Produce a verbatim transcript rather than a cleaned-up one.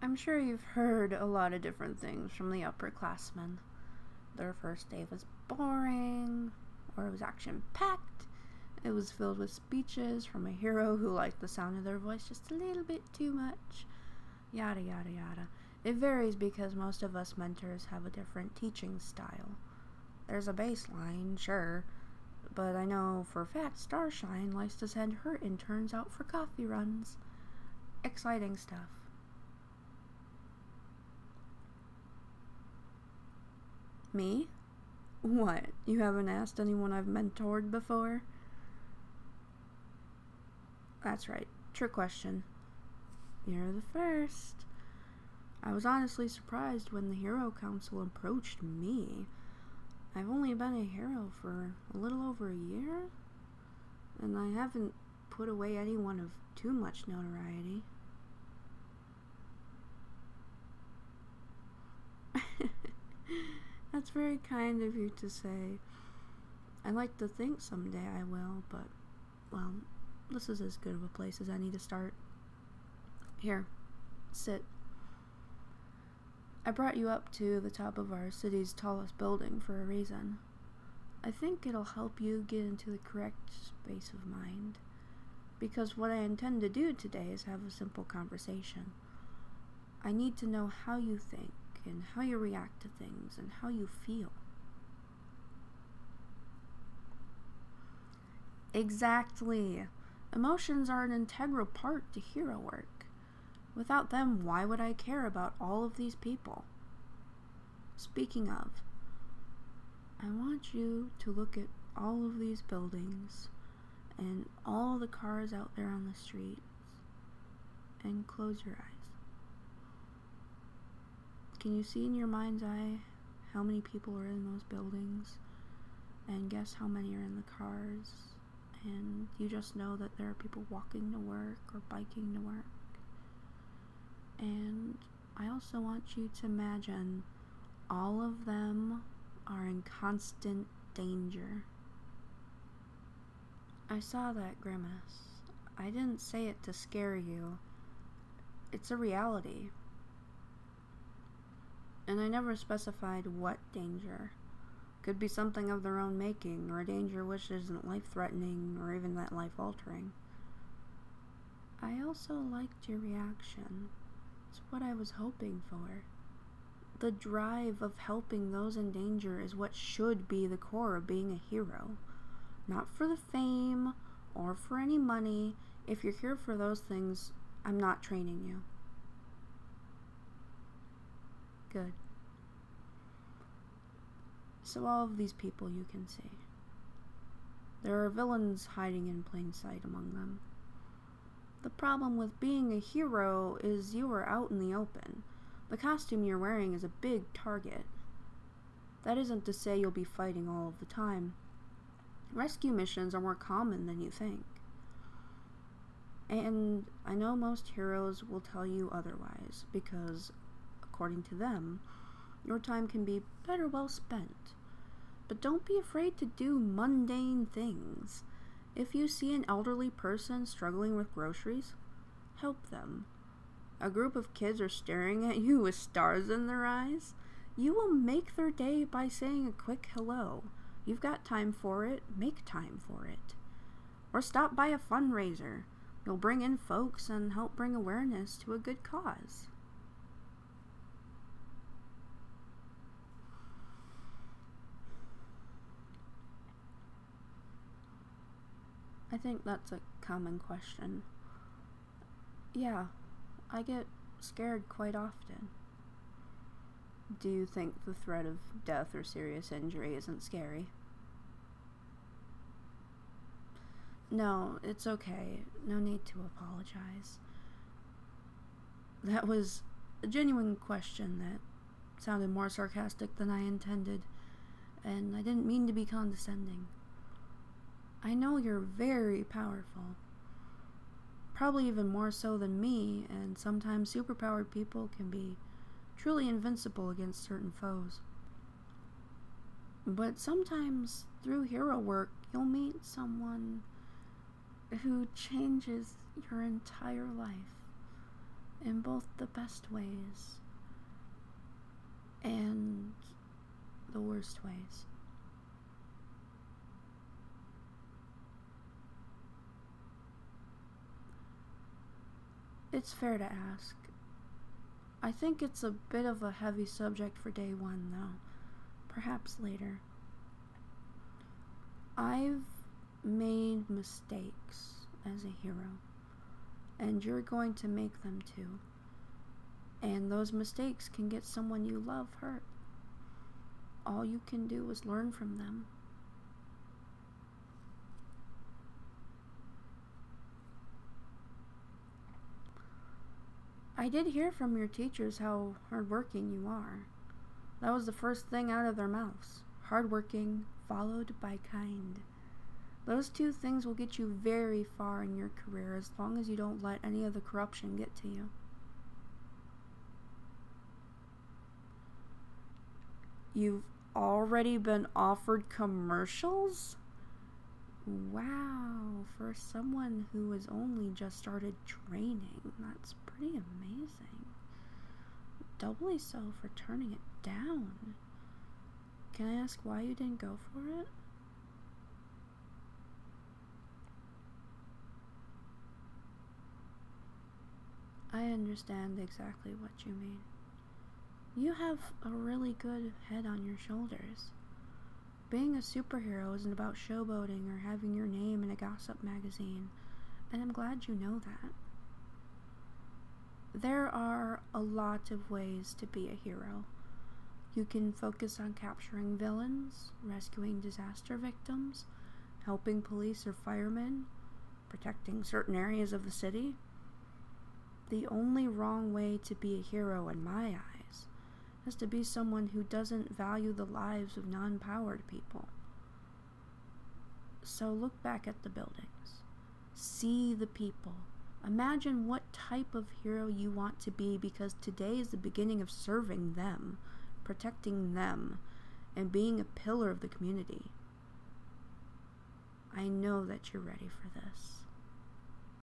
I'm sure you've heard a lot of different things from the upperclassmen. Their first day was boring, or it was action-packed. It was filled with speeches from a hero who liked the sound of their voice just a little bit too much. Yada yada yada. It varies because most of us mentors have a different teaching style. There's a baseline, sure, but I know for a fact Starshine likes to send her interns out for coffee runs. Exciting stuff. Me? What? You haven't asked anyone I've mentored before? That's right. Trick question. You're the first. I was honestly surprised when the Hero Council approached me. I've only been a hero for a little over a year, and I haven't put away anyone of too much notoriety. That's very kind of you to say. I'd like to think someday I will, but, well, this is as good of a place as any to start. Here, sit. I brought you up to the top of our city's tallest building for a reason. I think it'll help you get into the correct space of mind, because what I intend to do today is have a simple conversation. I need to know how you think, and how you react to things, and how you feel. Exactly. Emotions are an integral part to hero work. Without them, why would I care about all of these people? Speaking of, I want you to look at all of these buildings and all the cars out there on the streets and close your eyes. Can you see in your mind's eye how many people are in those buildings? And guess how many are in the cars? And you just know that there are people walking to work or biking to work. And I also want you to imagine all of them are in constant danger. I saw that grimace. I didn't say it to scare you. It's a reality. And I never specified what danger. Could be something of their own making, or a danger which isn't life-threatening, or even that life-altering. I also liked your reaction. It's what I was hoping for. The drive of helping those in danger is what should be the core of being a hero. Not for the fame, or for any money. If you're here for those things, I'm not training you. Good. So all of these people you can see. There are villains hiding in plain sight among them. The problem with being a hero is you are out in the open. The costume you're wearing is a big target. That isn't to say you'll be fighting all of the time. Rescue missions are more common than you think. And I know most heroes will tell you otherwise, because, according to them, your time can be better well spent. But don't be afraid to do mundane things. If you see an elderly person struggling with groceries, help them. A group of kids are staring at you with stars in their eyes. You will make their day by saying a quick hello. You've got time for it, make time for it. Or stop by a fundraiser. You'll bring in folks and help bring awareness to a good cause. I think that's a common question. Yeah, I get scared quite often. Do you think the threat of death or serious injury isn't scary? No, it's okay. No need to apologize. That was a genuine question that sounded more sarcastic than I intended, and I didn't mean to be condescending. I know you're very powerful. Probably even more so than me, and sometimes superpowered people can be truly invincible against certain foes. But sometimes, through hero work, you'll meet someone who changes your entire life. in both the best ways and the worst ways. It's fair to ask. I think it's a bit of a heavy subject for day one, though. Perhaps later. I've made mistakes as a hero, and you're going to make them too. And those mistakes can get someone you love hurt. All you can do is learn from them. I did hear from your teachers how hardworking you are. That was the first thing out of their mouths. Hardworking, followed by kind. Those two things will get you very far in your career as long as you don't let any of the corruption get to you. You've already been offered commercials? Wow, for someone who has only just started training, that's pretty amazing. Doubly so for turning it down. Can I ask why you didn't go for it? I understand exactly what you mean. You have a really good head on your shoulders. Being a superhero isn't about showboating or having your name in a gossip magazine, and I'm glad you know that. There are a lot of ways to be a hero. You can focus on capturing villains, rescuing disaster victims, helping police or firemen, protecting certain areas of the city. The only wrong way to be a hero in my eyes is to be someone who doesn't value the lives of non-powered people. So look back at the buildings. See the people. Imagine what type of hero you want to be, because today is the beginning of serving them, protecting them, and being a pillar of the community. I know that you're ready for this.